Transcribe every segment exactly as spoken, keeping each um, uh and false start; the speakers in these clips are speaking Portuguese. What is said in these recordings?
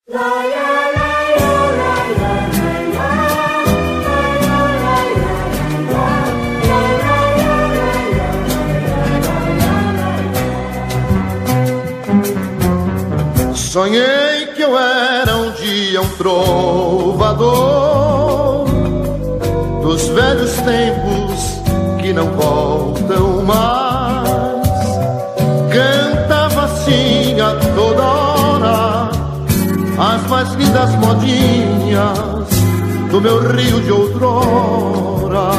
Sonhei que eu era um dia um trovador dos velhos tempos que não voltam mais. Cantava assim a toda hora as mais lindas modinhas do meu Rio de outrora.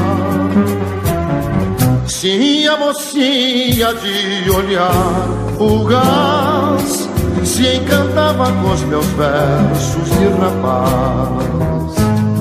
Sim, a mocinha de olhar fugaz se encantava com os meus versos de rapaz.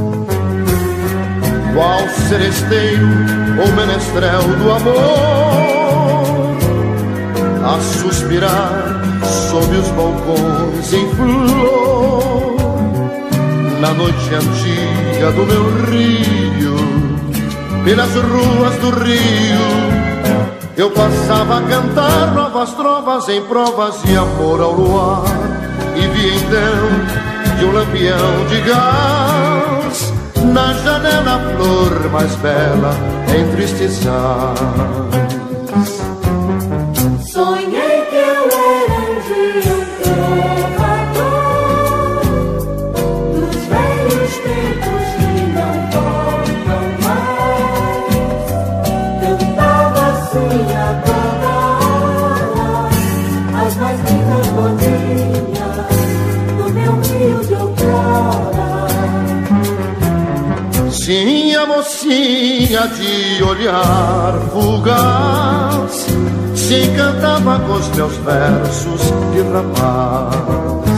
Qual seresteiro ou menestrel do amor, a suspirar sob os balcões em flor, na noite antiga do meu Rio, pelas ruas do Rio, eu passava a cantar novas trovas em provas de amor ao luar. E vi então de um lampião de gás na janela a flor mais bela entristezar. Sonhei que eu era um dia um trovador dos velhos tempos que não voltam mais. Cantava assim a toda hora as mais lindas modinhas do meu Rio de outrora. Sim, a mocinha de olhar fugaz se encantava com os meus versos de rapaz.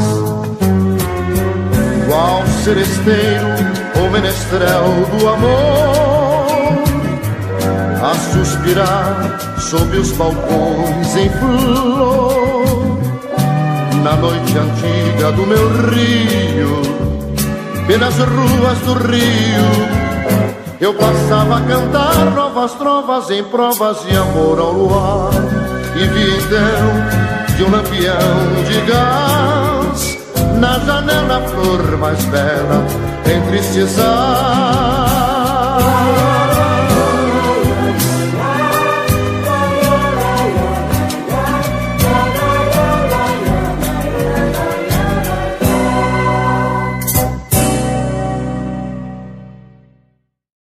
Qual seresteiro ou menestrel do amor, a suspirar sob os balcões em flor, na noite antiga do meu Rio, pelas ruas do Rio, eu passava a cantar novas trovas em provas de amor ao luar. E vi então de um lampião de gás na janela a flor mais bela entristezar.